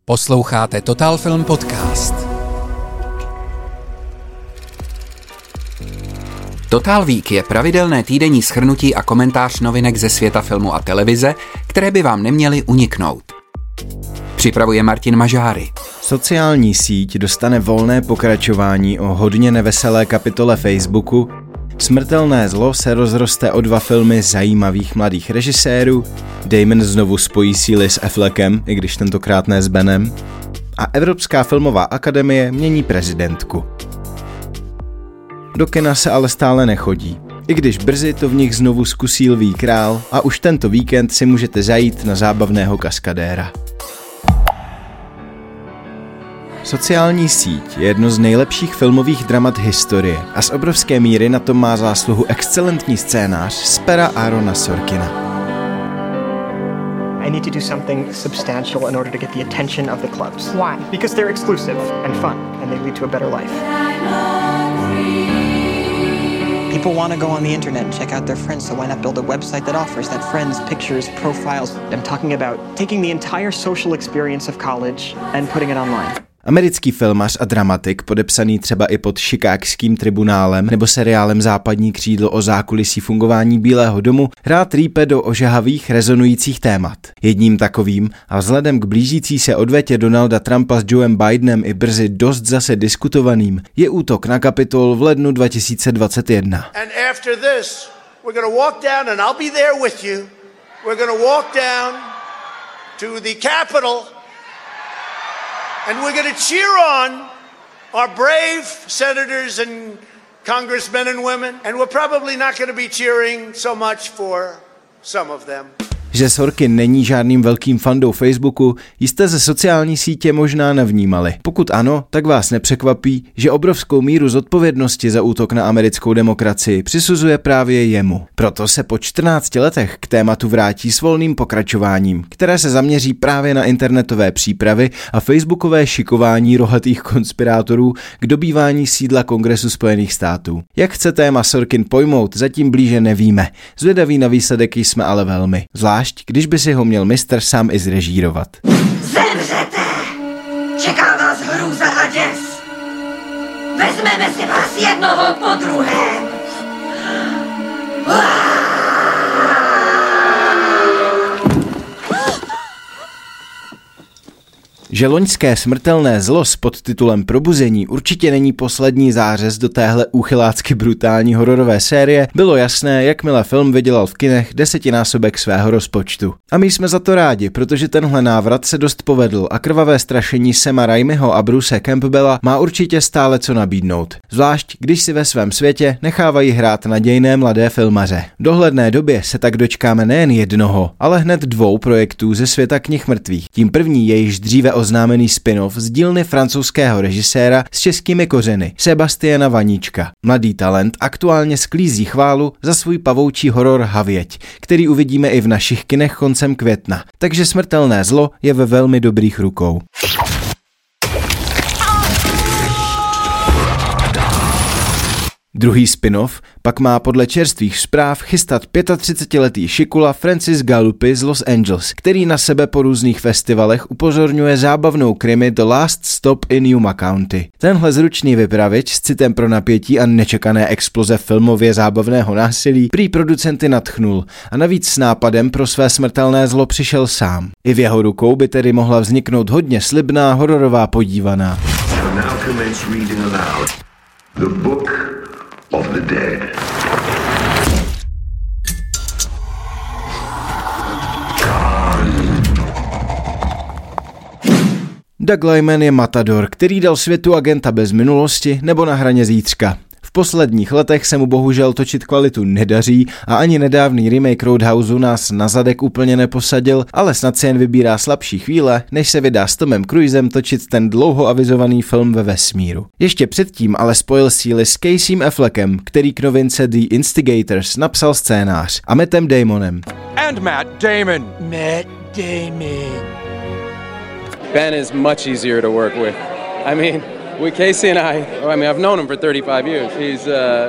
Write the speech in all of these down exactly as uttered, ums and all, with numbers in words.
Posloucháte Total Film Podcast. Total Week je pravidelné týdenní shrnutí a komentář novinek ze světa filmu a televize, které by vám neměly uniknout. Připravuje Martin Mažáry. Sociální síť dostane volné pokračování o hodně neveselé kapitole Facebooku, Smrtelné zlo se rozroste o dva filmy zajímavých mladých režisérů, Damon znovu spojí síly s Affleckem, i když tentokrát ne s Benem, a Evropská filmová akademie mění prezidentku. Do kina se ale stále nechodí, i když brzy to v nich znovu zkusí Lví král a už tento víkend si můžete zajít na zábavného kaskadéra. Sociální síť je jedno z nejlepších filmových dramat historie a z obrovské míry na tom má zásluhu excelentní scénář z pera Aarona Sorkina. I need to do something substantial in order to get the attention of the clubs. Why? Because they're exclusive and fun and they lead to a better life. People want to go on the internet and check out their friends, so why not build a website that offers that friends, pictures, profiles? I'm talking about taking the entire social experience of college and putting it online. Americký filmař a dramatik, podepsaný třeba i pod Chicagským tribunálem nebo seriálem Západní křídlo o zákulisí fungování Bílého domu, rád rýpe do ožehavých, rezonujících témat. Jedním takovým, a vzhledem k blížící se odvetě Donalda Trumpa s Joem Bidenem i brzy dost zase diskutovaným, je útok na Kapitol v lednu dva tisíce dvacet jedna. And after this, we're going to walk down and I'll be there with you. We're going to walk down to the Capitol. And we're going to cheer on our brave senators and congressmen and women. And we're probably not going to be cheering so much for some of them. Že Sorkin není žádným velkým fandou Facebooku, jste ze sociální sítě možná nevnímali. Pokud ano, tak vás nepřekvapí, že obrovskou míru zodpovědnosti za útok na americkou demokracii přisuzuje právě jemu. Proto se po čtrnácti letech k tématu vrátí s volným pokračováním, které se zaměří právě na internetové přípravy a facebookové šikování rohatých konspirátorů k dobývání sídla Kongresu Spojených států. Jak chce téma Sorkin pojmout, zatím blíže nevíme. Zvědaví na výsledek jsme ale velmi. Zvlášť, když by si ho měl mistr sám i zrežírovat. Zemřete! Čeká vás hrůza a děs! Vezmeme si vás jednoho po druhém! Že loňské Smrtelné zlo s podtitulem Probuzení určitě není poslední zářez do téhle úchylácky brutální hororové série, bylo jasné, jakmile film vydělal v kinech desetinásobek svého rozpočtu. A my jsme za to rádi, protože tenhle návrat se dost povedl a krvavé strašení Sama Raimiho a Bruce Campbella má určitě stále co nabídnout. Zvlášť, když si ve svém světě nechávají hrát nadějné mladé filmaře. V dohledné době se tak dočkáme nejen jednoho, ale hned dvou projektů ze světa knih mrtvých. Tím první je již dříve oznámený spin-off z dílny francouzského režiséra s českými kořeny Sebastiana Vaníčka. Mladý talent aktuálně sklízí chválu za svůj pavoučí horor Havěť, který uvidíme i v našich kinech koncem května. Takže Smrtelné zlo je ve velmi dobrých rukou. Druhý spin-off pak má podle čerstvých zpráv chystat třicetiletý šikula Francis Galupy z Los Angeles, který na sebe po různých festivalech upozorňuje zábavnou krimi The Last Stop in Yuma County. Tenhle zručný vypravěč s citem pro napětí a nečekané exploze filmově zábavného násilí prý producenty nadchnul a navíc s nápadem pro své Smrtelné zlo přišel sám. I v jeho rukou by tedy mohla vzniknout hodně slibná hororová podívaná. Of the dead. Doug Liman je matador, který dal světu Agenta bez minulosti nebo Na hraně zítřka. V posledních letech se mu bohužel točit kvalitu nedaří a ani nedávný remake Roadhouseu nás na zadek úplně neposadil, ale snad si jen vybírá slabší chvíle, než se vydá s Tomem Cruisem točit ten dlouho avizovaný film ve vesmíru. Ještě předtím ale spojil síly s Caseym Affleckem, který k novince The Instigators napsal scénář, a Mattem Damonem. And Matt Damon. Matt Damon. Ben is much easier to work with. I mean, we Casey and I, I mean, I've known him for thirty-five years. He's uh,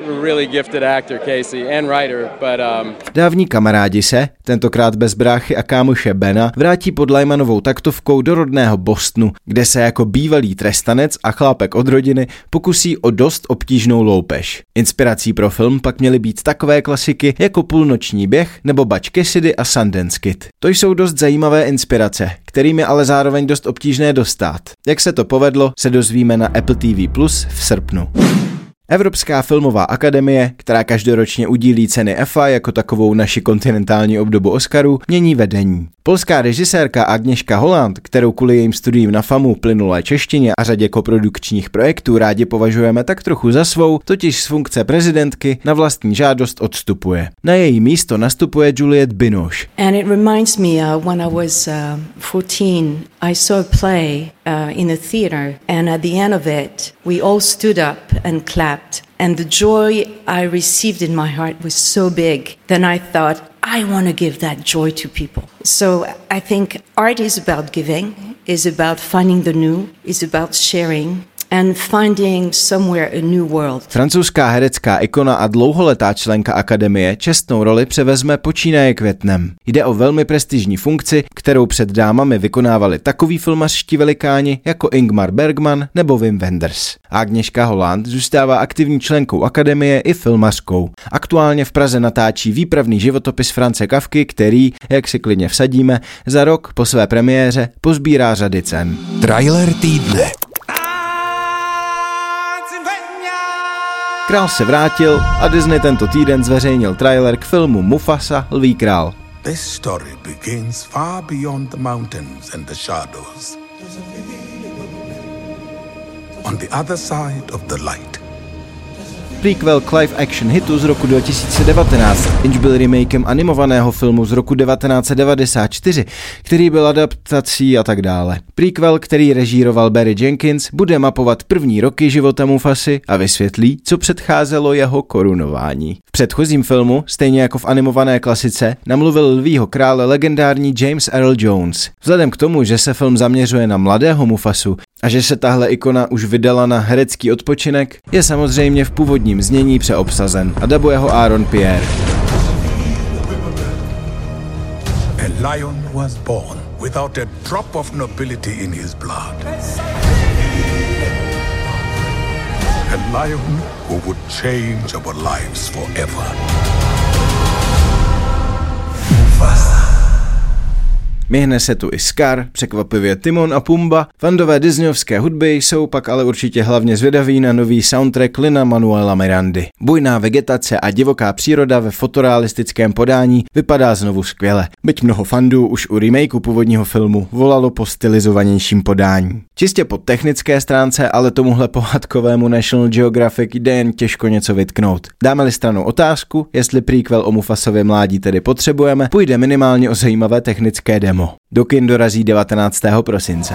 really gifted actor, Casey, and writer, but um... Dávní kamarádi se, tentokrát bez bráchy a kámoše Bena, vrátí pod Lymanovou taktovkou do rodného Bostonu, kde se jako bývalý trestanec a chlápek od rodiny pokusí o dost obtížnou loupež. Inspirací pro film pak měly být takové klasiky jako Půlnoční běh nebo Butch Cassidy a Sundance Kid. To jsou dost zajímavé inspirace, kterým je ale zároveň dost obtížné dostat. Jak se to povedlo, se dozvíme na Apple T V Plus v srpnu. Evropská filmová akademie, která každoročně udílí ceny E F A jako takovou naši kontinentální obdobu Oscarů, mění vedení. Polská režisérka Agnieszka Holland, kterou kvůli jejím studiím na FAMu, plynulé češtině a řadě koprodukčních projektů rádi považujeme tak trochu za svou, totiž z funkce prezidentky na vlastní žádost odstupuje. Na její místo nastupuje Juliette Binoche. And it reminds me uh, when I was uh, fourteen, I saw a play uh, in a theater, and at the end of it, we all stood up and clapped. And the joy I received in my heart was so big. Then I thought, I want to give that joy to people. So I think art is about giving, is about finding the new, is about sharing. And finding somewhere a new world. Francouzská herecká ikona a dlouholetá členka akademie čestnou roli převezme počínaje květnem. Jde o velmi prestižní funkci, kterou před dámami vykonávali takoví filmařští velikáni jako Ingmar Bergman nebo Wim Wenders. Agnieszka Holland zůstává aktivní členkou akademie i filmařkou. Aktuálně v Praze natáčí výpravný životopis Franze Kafky, který, jak si klidně vsadíme, za rok po své premiéře pozbírá řady cen. Trailer týdne. Král se vrátil a Disney tento týden zveřejnil trailer k filmu Mufasa, Lví král. This story begins far beyond the mountains and the shadows. On the other side of the light. Prequel k live action hitu z roku dva tisíce devatenáct, jenž byl remakem animovaného filmu z roku devatenáct set devadesát čtyři, který byl adaptací a tak dále. Prequel, který režíroval Barry Jenkins, bude mapovat první roky života Mufasy a vysvětlí, co předcházelo jeho korunování. V předchozím filmu, stejně jako v animované klasice, namluvil Lvího krále legendární James Earl Jones. Vzhledem k tomu, že se film zaměřuje na mladého Mufasu a že se tahle ikona už vydala na herecký odpočinek, je samozřejmě v původním znění přeobsazen a dabuje ho Aaron Pierre. A lion was born without a drop of nobility in his blood. A lion who would change our lives forever. Mufasa. Myhne se tu i Scar, překvapivě Timon a Pumba. Fandové disneyovské hudby jsou pak ale určitě hlavně zvědaví na nový soundtrack Lin-Manuela Mirandy. Bujná vegetace a divoká příroda ve fotorealistickém podání vypadá znovu skvěle. Byť mnoho fandů už u remakeu původního filmu volalo po stylizovanějším podání. Čistě po technické stránce ale tomuhle pohádkovému National Geographic jde jen těžko něco vytknout. Dáme-li stranou otázku, jestli prequel o Mufasově mládí tedy potřebujeme, půjde minimálně o zajímavé technické demo. Do kin dorazí devatenáctého prosince.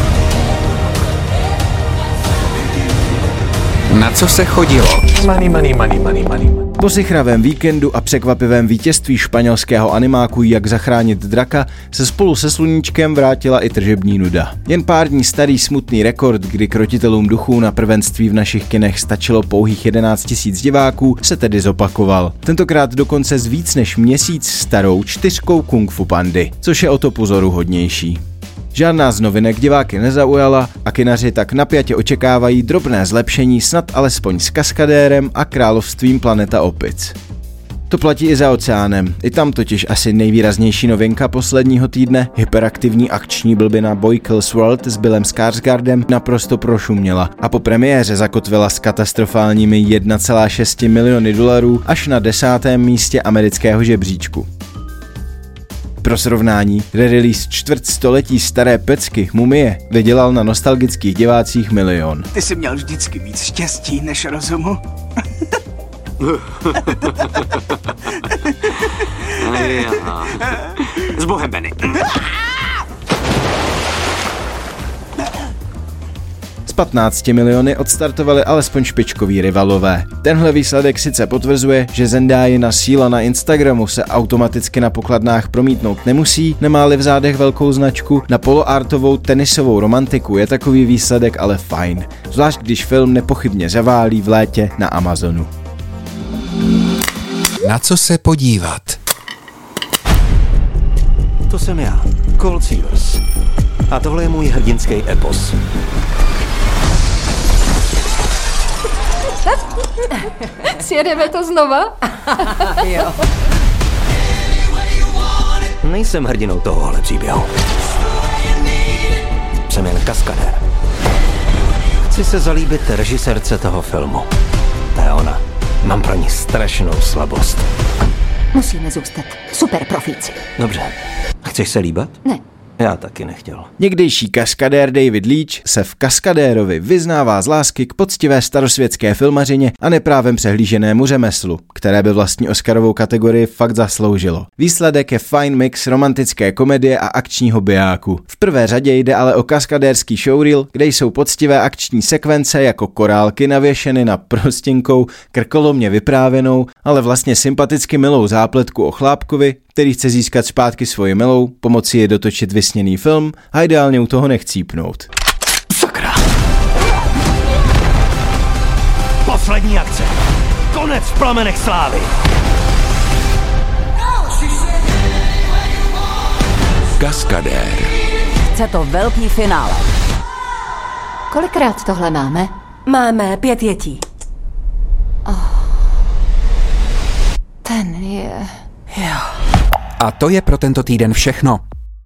Na co se chodilo? Money, money, money, money, money. Po sichravém víkendu a překvapivém vítězství španělského animáku Jak zachránit draka se spolu se Sluníčkem vrátila i tržební nuda. Jen pár dní starý smutný rekord, kdy krotitelům duchů na prvenství v našich kinech stačilo pouhých jedenáct tisíc diváků, se tedy zopakoval. Tentokrát dokonce s víc než měsíc starou čtyřkou Kung Fu Pandy, což je o to pozoruhodnější. Žádná z novinek diváky nezaujala a kinaři tak napjatě očekávají drobné zlepšení snad alespoň s Kaskadérem a Královstvím planeta opic. To platí i za oceánem, i tam totiž asi nejvýraznější novinka posledního týdne, hyperaktivní akční blbina Boy Kills World s Billem Skarsgårdem naprosto prošuměla a po premiéře zakotvila s katastrofálními jedna celá šest miliony dolarů až na desátém místě amerického žebříčku. Pro srovnání, re-release čtvrtstoletí staré pecky Mumie vydělal na nostalgických divácích milion. Ty jsi měl vždycky víc štěstí než rozumu. S bohem, Benny. patnácti miliony odstartovali alespoň špičkoví rivalové. Tenhle výsledek sice potvrzuje, že Zendayina síla na Instagramu se automaticky na pokladnách promítnout nemusí, nemá-li v zádech velkou značku, na poloartovou tenisovou romantiku je takový výsledek ale fajn, zvlášť když film nepochybně zaválí v létě na Amazonu. Na co se podívat? To jsem já, Colt Seavers. A tohle je můj hrdinský epos. Sjedeme to znova? Jo. Nejsem hrdinou tohohle příběhu. Jsem jen kaskadér. Chci se zalíbit režisérce toho filmu. To je ona. Mám pro ní strašnou slabost. Musíme zůstat super profíci. Dobře. Chceš se líbat? Ne. Já taky nechtěl. Někdejší kaskadér David Leitch se v Kaskadérovi vyznává z lásky k poctivé starosvětské filmařině a neprávem přehlíženému řemeslu, které by vlastní Oscarovou kategorii fakt zasloužilo. Výsledek je fajn mix romantické komedie a akčního bijáku. V prvé řadě jde ale o kaskadérský showreel, kde jsou poctivé akční sekvence jako korálky navěšeny na prostinkou, krkolomně vyprávěnou, ale vlastně sympaticky milou zápletku o chlápkovi, který chce získat zpátky svoji milou, pomoci je dotočit vysněný film a ideálně u toho nechcípnout. Sakra! Poslední akce! Konec v plamenech slávy! Kaskadér. Chce to velký finále. Kolikrát tohle máme? Máme pět jetí. Oh. Ten je... Jo. A to je pro tento týden všechno.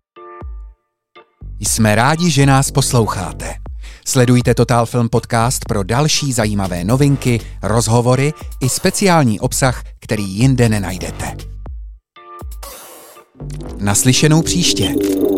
Jsme rádi, že nás posloucháte. Sledujte Total Film Podcast pro další zajímavé novinky, rozhovory i speciální obsah, který jinde nenajdete. Naslyšenou příště.